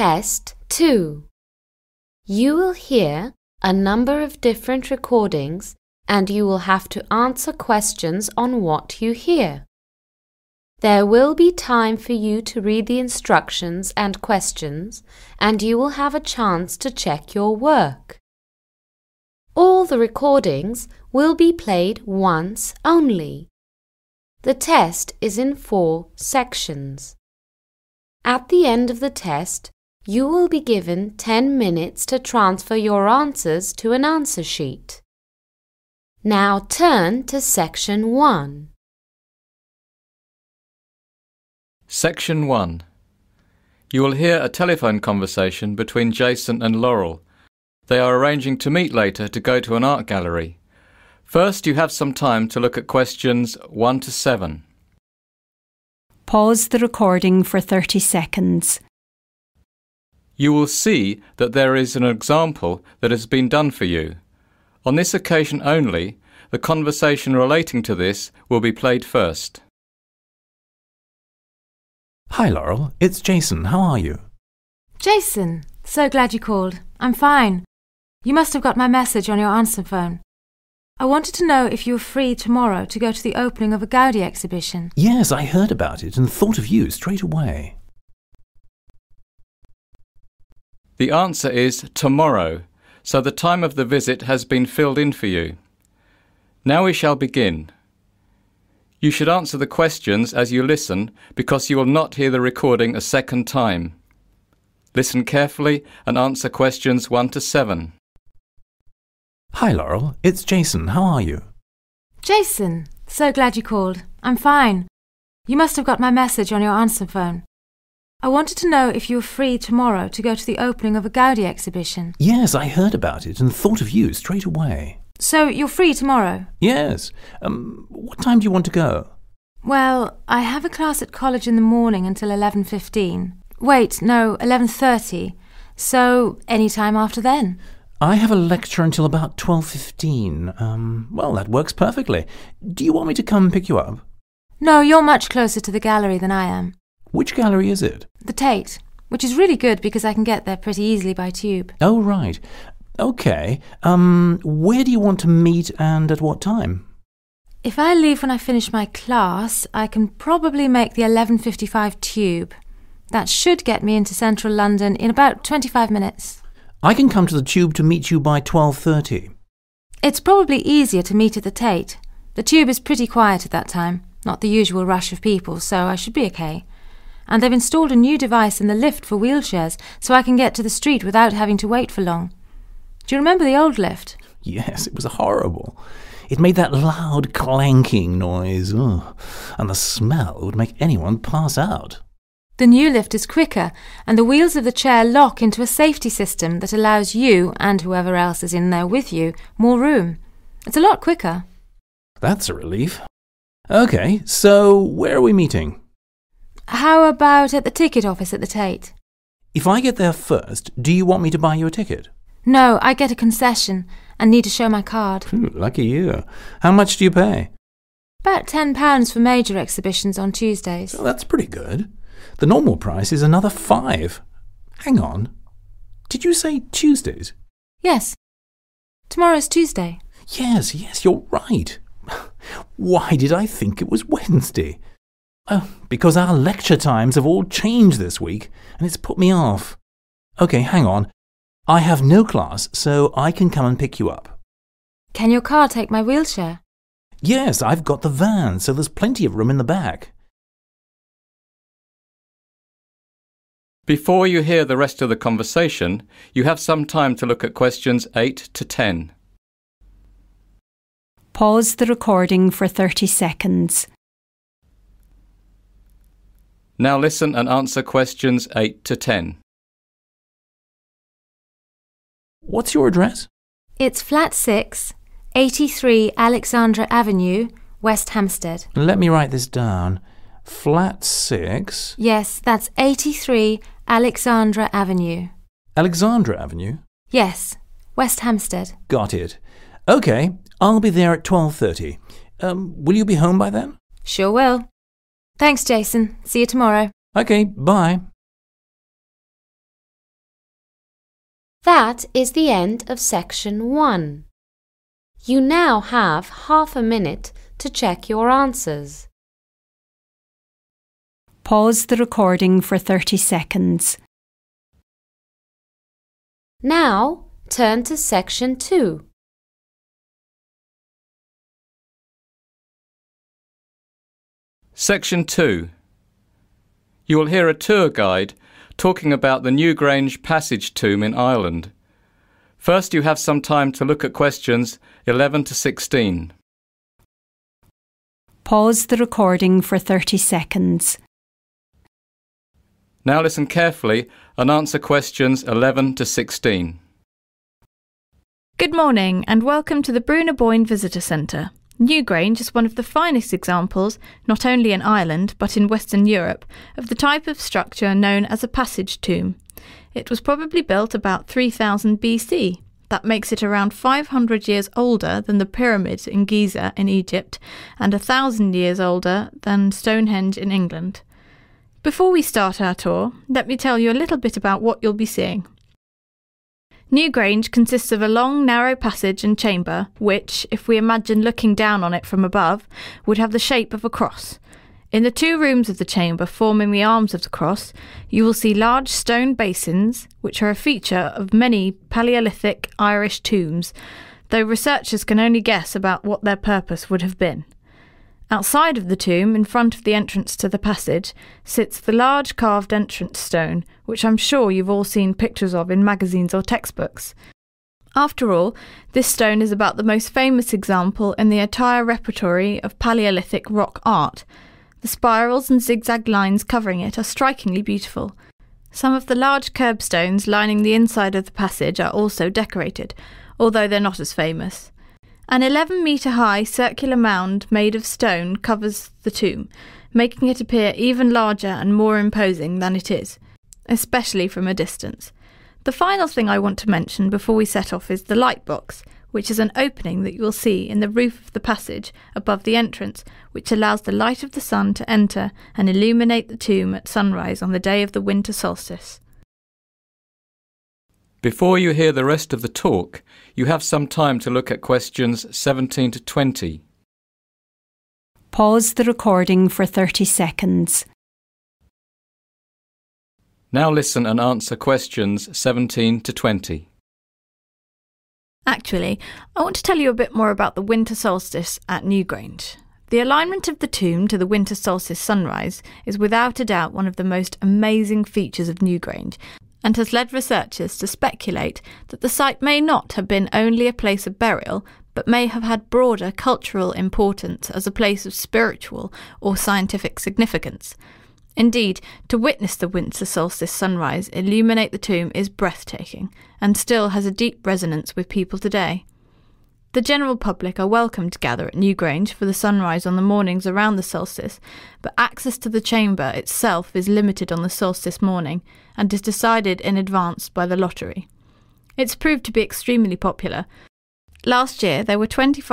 Test 2. You will hear a number of different recordings and you will have to answer questions on what you hear. There will be time for you to read the instructions and questions, and you will have a chance to check your work. All the recordings will be played once only. The test is in 4 sections. At the end of the test, you will be given 10 minutes to transfer your answers to an answer sheet. Now turn to Section 1. Section 1. You will hear a telephone conversation between Jason and Laurel. They are arranging to meet later to go to an art gallery. First, you have some time to look at questions 1 to 7. Pause the recording for 30 seconds. You will see that there is an example that has been done for you. On this occasion only, the conversation relating to this will be played first. Hi, Laurel. It's Jason. How are you? Jason, so glad you called. I'm fine. You must have got my message on your answer phone. I wanted to know if you were free tomorrow to go to the opening of a Gaudi exhibition. Yes, I heard about it and thought of you straight away. The answer is tomorrow, so the time of the visit has been filled in for you. Now we shall begin. You should answer the questions as you listen because you will not hear the recording a second time. Listen carefully and answer questions 1 to 7. Hi, Laurel. It's Jason. How are you? Jason, so glad you called. I'm fine. You must have got my message on your answer phone. I wanted to know if you were free tomorrow to go to the opening of a Gaudi exhibition. Yes, I heard about it and thought of you straight away. So you're free tomorrow? Yes. What time do you want to go? Well, I have a class at college in the morning until 11:15. Wait, no, 11:30. So any time after then. I have a lecture until about 12:15. Well, that works perfectly. Do you want me to come pick you up? No, you're much closer to the gallery than I am. Which gallery is it? The Tate, which is really good because I can get there pretty easily by tube. Oh, right. Okay. Where do you want to meet and at what time? If I leave when I finish my class, I can probably make the 11:55 tube. That should get me into central London in about 25 minutes. I can come to the tube to meet you by 12:30. It's probably easier to meet at the Tate. The tube is pretty quiet at that time, not the usual rush of people, so I should be okay. And they've installed a new device in the lift for wheelchairs, so I can get to the street without having to wait for long. Do you remember the old lift? Yes, it was horrible. It made that loud clanking noise, and the smell would make anyone pass out. The new lift is quicker, and the wheels of the chair lock into a safety system that allows you, and whoever else is in there with you, more room. It's a lot quicker. That's a relief. Okay, so where are we meeting? How about at the ticket office at the Tate? If I get there first, do you want me to buy you a ticket? No, I get a concession and need to show my card. Lucky you. How much do you pay? About £10 for major exhibitions on Tuesdays. Well, that's pretty good. The normal price is another £5. Hang on. Did you say Tuesdays? Yes. Tomorrow's Tuesday. Yes, you're right. Why did I think it was Wednesday? Because our lecture times have all changed this week, and it's put me off. Okay, hang on. I have no class, so I can come and pick you up. Can your car take my wheelchair? Yes, I've got the van, so there's plenty of room in the back. Before you hear the rest of the conversation, you have some time to look at questions 8 to 10. Pause the recording for 30 seconds. Now listen and answer questions 8 to 10. What's your address? It's flat 6, 83 Alexandra Avenue, West Hampstead. Let me write this down. Flat 6... Yes, that's 83 Alexandra Avenue. Alexandra Avenue? Yes, West Hampstead. Got it. Okay, I'll be there at 12:30. Will you be home by then? Sure will. Thanks, Jason. See you tomorrow. Okay, bye. That is the end of section 1. You now have half a minute to check your answers. Pause the recording for 30 seconds. Now turn to section 2. Section 2. You will hear a tour guide talking about the Newgrange Passage tomb in Ireland. First, you have some time to look at questions 11 to 16. Pause the recording for 30 seconds. Now listen carefully and answer questions 11 to 16. Good morning and welcome to the Brúna Boyne Visitor Centre. Newgrange is one of the finest examples, not only in Ireland but in Western Europe, of the type of structure known as a passage tomb. It was probably built about 3000 BC. That makes it around 500 years older than the pyramids in Giza in Egypt and 1,000 years older than Stonehenge in England. Before we start our tour, let me tell you a little bit about what you'll be seeing. Newgrange consists of a long, narrow passage and chamber which, if we imagine looking down on it from above, would have the shape of a cross. In the 2 rooms of the chamber forming the arms of the cross, you will see large stone basins, which are a feature of many Paleolithic Irish tombs, though researchers can only guess about what their purpose would have been. Outside of the tomb, in front of the entrance to the passage, sits the large carved entrance stone, which I'm sure you've all seen pictures of in magazines or textbooks. After all, this stone is about the most famous example in the entire repertory of Paleolithic rock art. The spirals and zigzag lines covering it are strikingly beautiful. Some of the large curbstones lining the inside of the passage are also decorated, although they're not as famous. An 11-metre-high circular mound made of stone covers the tomb, making it appear even larger and more imposing than it is, especially from a distance. The final thing I want to mention before we set off is the light box, which is an opening that you will see in the roof of the passage above the entrance, which allows the light of the sun to enter and illuminate the tomb at sunrise on the day of the winter solstice. Before you hear the rest of the talk, you have some time to look at questions 17 to 20. Pause the recording for 30 seconds. Now listen and answer questions 17 to 20. Actually, I want to tell you a bit more about the winter solstice at Newgrange. The alignment of the tomb to the winter solstice sunrise is without a doubt one of the most amazing features of Newgrange, and has led researchers to speculate that the site may not have been only a place of burial, but may have had broader cultural importance as a place of spiritual or scientific significance. Indeed, to witness the winter solstice sunrise illuminate the tomb is breathtaking, and still has a deep resonance with people today. The general public are welcome to gather at Newgrange for the sunrise on the mornings around the solstice, but access to the chamber itself is limited on the solstice morning and is decided in advance by the lottery. It's proved to be extremely popular. Last year there were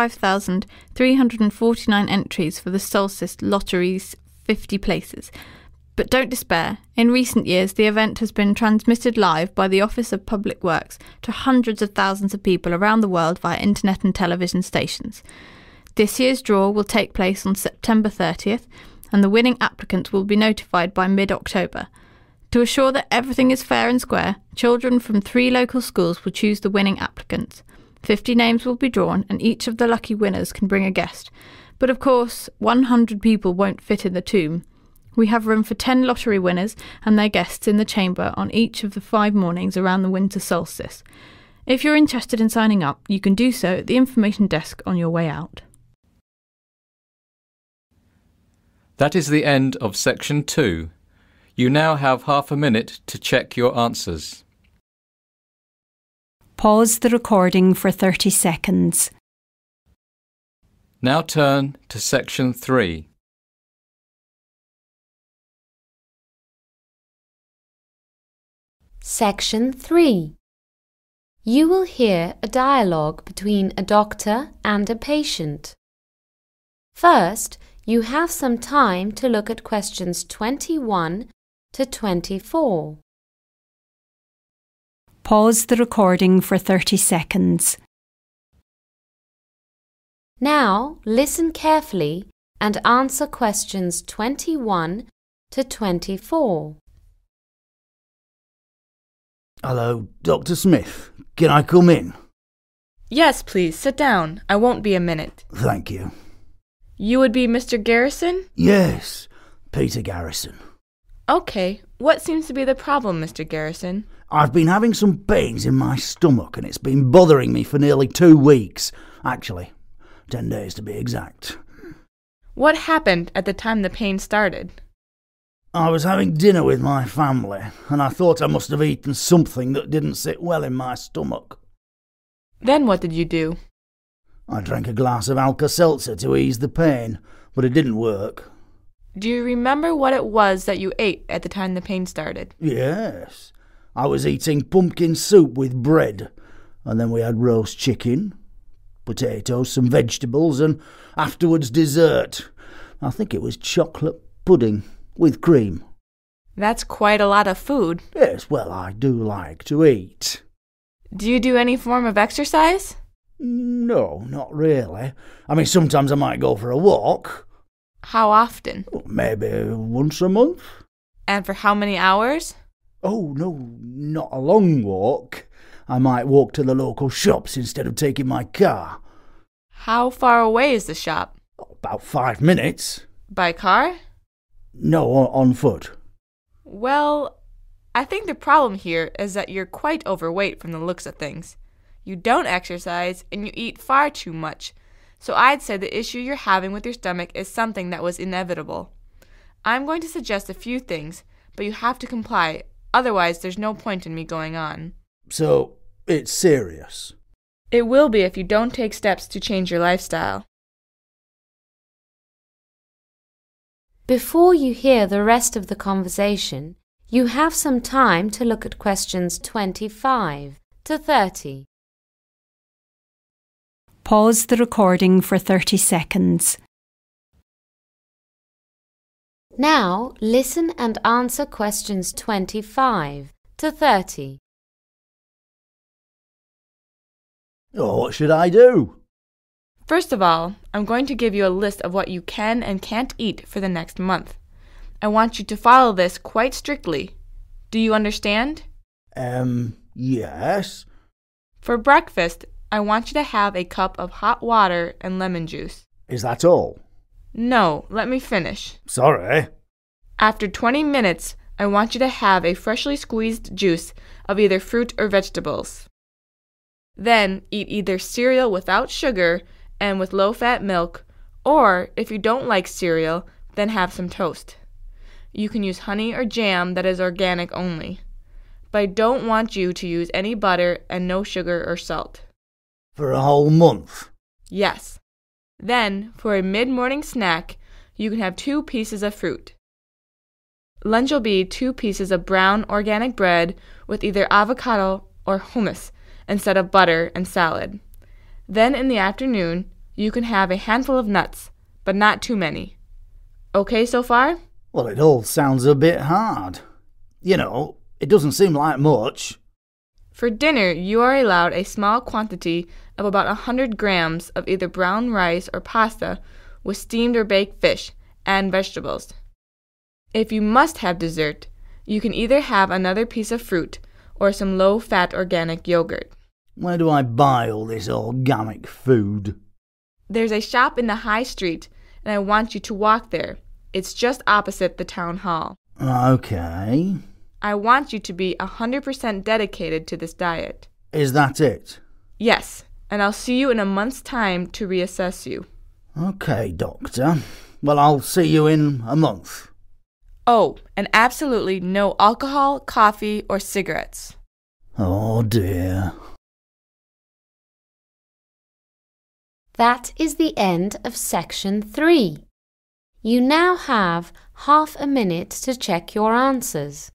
25,349 entries for the solstice lottery's 50 places. But don't despair, in recent years the event has been transmitted live by the Office of Public Works to hundreds of thousands of people around the world via internet and television stations. This year's draw will take place on September 30th, and the winning applicants will be notified by mid-October. To assure that everything is fair and square, children from 3 local schools will choose the winning applicants. 50 names will be drawn, and each of the lucky winners can bring a guest. But of course, 100 people won't fit in the tomb. We have room for 10 lottery winners and their guests in the chamber on each of the 5 mornings around the winter solstice. If you're interested in signing up, you can do so at the information desk on your way out. That is the end of section 2. You now have half a minute to check your answers. Pause the recording for 30 seconds. Now turn to section 3. Section 3. You will hear a dialogue between a doctor and a patient. First, you have some time to look at questions 21 to 24. Pause the recording for 30 seconds. Now listen carefully and answer questions 21 to 24. Hello, Dr. Smith. Can I come in? Yes, please, sit down. I won't be a minute. Thank you. You would be Mr. Garrison? Yes, Peter Garrison. Okay, what seems to be the problem, Mr. Garrison? I've been having some pains in my stomach and it's been bothering me for nearly 2 weeks. Actually, 10 days to be exact. What happened at the time the pain started? I was having dinner with my family and I thought I must have eaten something that didn't sit well in my stomach. Then what did you do? I drank a glass of Alka-Seltzer to ease the pain, but it didn't work. Do you remember what it was that you ate at the time the pain started? Yes. I was eating pumpkin soup with bread, and then we had roast chicken, potatoes, some vegetables, and afterwards dessert. I think it was chocolate pudding with cream. That's quite a lot of food. Yes, well, I do like to eat. Do you do any form of exercise? No, not really. I mean, sometimes I might go for a walk. How often? Maybe once a month. And for how many hours? Oh, no, not a long walk. I might walk to the local shops instead of taking my car. How far away is the shop? About 5 minutes. By car? No, on foot. Well, I think the problem here is that you're quite overweight from the looks of things. You don't exercise and you eat far too much. So I'd say the issue you're having with your stomach is something that was inevitable. I'm going to suggest a few things, but you have to comply. Otherwise, there's no point in me going on. So, it's serious? It will be if you don't take steps to change your lifestyle. Before you hear the rest of the conversation, you have some time to look at questions 25 to 30. Pause the recording for 30 seconds. Now listen and answer questions 25 to 30. Oh, what should I do? First of all, I'm going to give you a list of what you can and can't eat for the next month. I want you to follow this quite strictly. Do you understand? Yes. For breakfast, I want you to have a cup of hot water and lemon juice. Is that all? No, let me finish. Sorry. After 20 minutes, I want you to have a freshly squeezed juice of either fruit or vegetables. Then eat either cereal without sugar and with low-fat milk, or if you don't like cereal, then have some toast. You can use honey or jam that is organic only. But I don't want you to use any butter and no sugar or salt. For a whole month? Yes. Then, for a mid-morning snack, you can have 2 pieces of fruit. Lunch will be 2 pieces of brown organic bread with either avocado or hummus instead of butter and salad. Then in the afternoon, you can have a handful of nuts, but not too many. Okay so far? Well, it all sounds a bit hard. You know, it doesn't seem like much. For dinner, you are allowed a small quantity of about 100 grams of either brown rice or pasta with steamed or baked fish and vegetables. If you must have dessert, you can either have another piece of fruit or some low-fat organic yogurt. Where do I buy all this organic food? There's a shop in the high street, and I want you to walk there. It's just opposite the town hall. Okay. I want you to be 100% dedicated to this diet. Is that it? Yes, and I'll see you in a month's time to reassess you. Okay, Doctor. Well, I'll see you in a month. Oh, and absolutely no alcohol, coffee, or cigarettes. Oh, dear. That is the end of section 3. You now have half a minute to check your answers.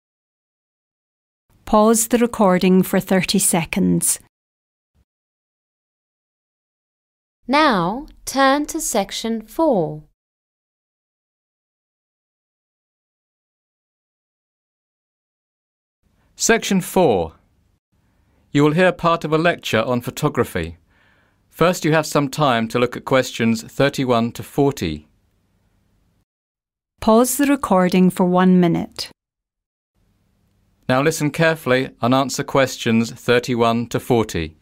Pause the recording for 30 seconds. Now turn to section 4. Section 4. You will hear part of a lecture on photography. First, you have some time to look at questions 31 to 40. Pause the recording for 1 minute. Now listen carefully and answer questions 31 to 40.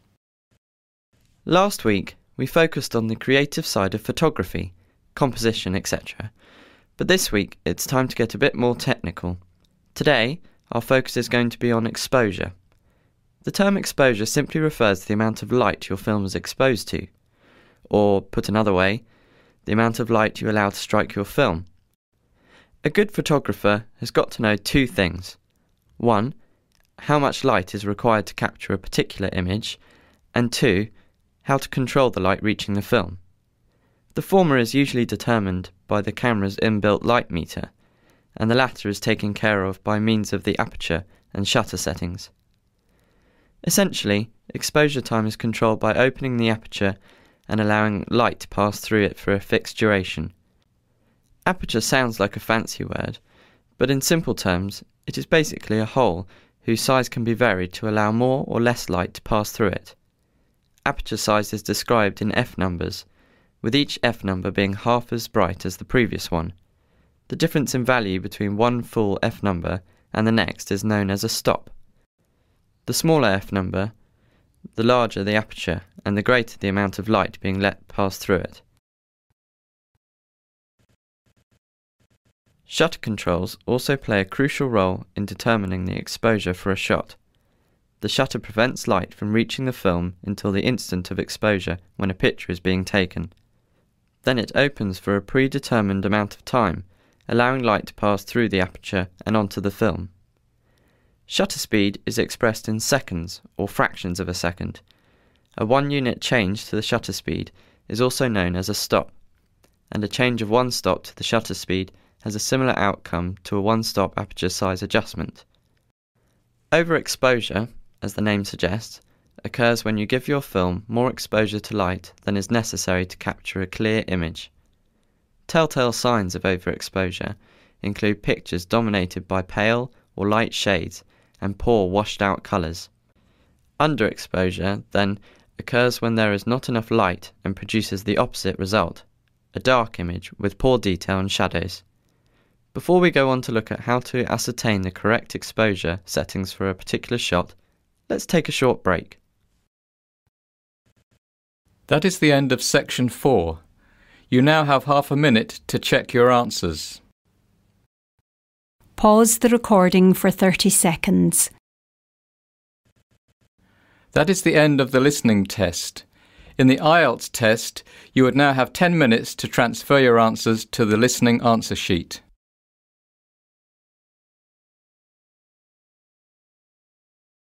Last week, we focused on the creative side of photography, composition, etc. But this week, it's time to get a bit more technical. Today, our focus is going to be on exposure. The term exposure simply refers to the amount of light your film is exposed to. Or, put another way, the amount of light you allow to strike your film. A good photographer has got to know two things. 1. How much light is required to capture a particular image, and 2. How to control the light reaching the film. The former is usually determined by the camera's inbuilt light meter, and the latter is taken care of by means of the aperture and shutter settings. Essentially, exposure time is controlled by opening the aperture and allowing light to pass through it for a fixed duration. Aperture sounds like a fancy word, but in simple terms, it is basically a hole whose size can be varied to allow more or less light to pass through it. Aperture size is described in f numbers, with each f number being half as bright as the previous one. The difference in value between one full f number and the next is known as a stop. The smaller f number, the larger the aperture and the greater the amount of light being let pass through it. Shutter controls also play a crucial role in determining the exposure for a shot. The shutter prevents light from reaching the film until the instant of exposure when a picture is being taken. Then it opens for a predetermined amount of time, allowing light to pass through the aperture and onto the film. Shutter speed is expressed in seconds or fractions of a second. A 1-unit change to the shutter speed is also known as a stop, and a change of 1 stop to the shutter speed has a similar outcome to a 1-stop aperture size adjustment. Overexposure, as the name suggests, occurs when you give your film more exposure to light than is necessary to capture a clear image. Telltale signs of overexposure include pictures dominated by pale or light shades and poor washed-out colours. Underexposure, then, occurs when there is not enough light and produces the opposite result, a dark image with poor detail and shadows. Before we go on to look at how to ascertain the correct exposure settings for a particular shot, let's take a short break. That is the end of section 4. You now have half a minute to check your answers. Pause the recording for 30 seconds. That is the end of the listening test. In the IELTS test, you would now have 10 minutes to transfer your answers to the listening answer sheet.